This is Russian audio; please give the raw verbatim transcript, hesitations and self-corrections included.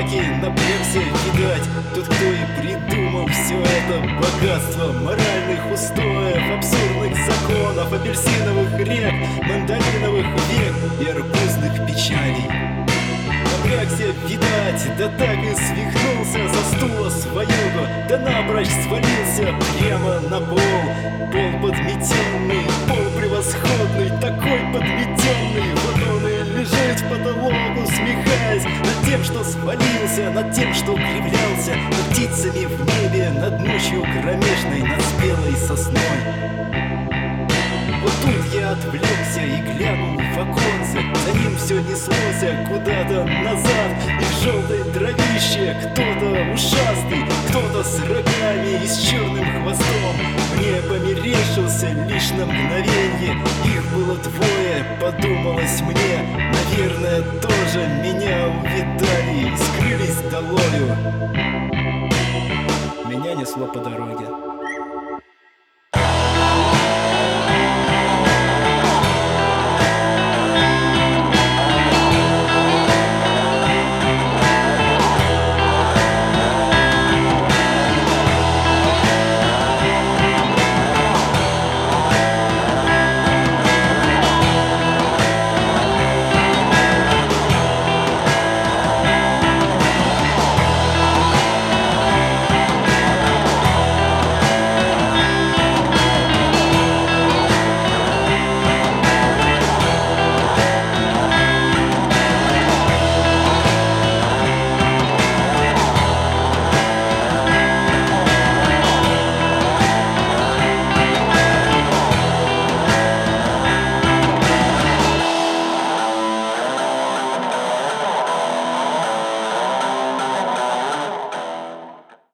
собаки напрягся, видать, тот, кто и придумал все это богатство моральных устоев, абсурдных законов, апельсиновых рек, мандариновых век и арбузных печалей. Напрягся, видать, да так и свихнулся со стула своего, да напрочь свалился прямо на пол. Пол подметенный, пол превосходный, такой подметенный. Вот он и лежит в потолок, усмехаясь над тем, что свалился, над тем, что кривлялся, над птицами в небе, над ночью кромешной, над спелой сосной. Вот тут я отвлекся и глянул в оконце. За ним все неслось куда-то назад, и в желтой травище кто-то ушастый, кто-то с рогами и с черным хвостом. Мне померещился лишь на мгновенье, их было двое, подумалось мне. Наверное, тоже меня увидали и скрылись долою. Меня несло по дороге.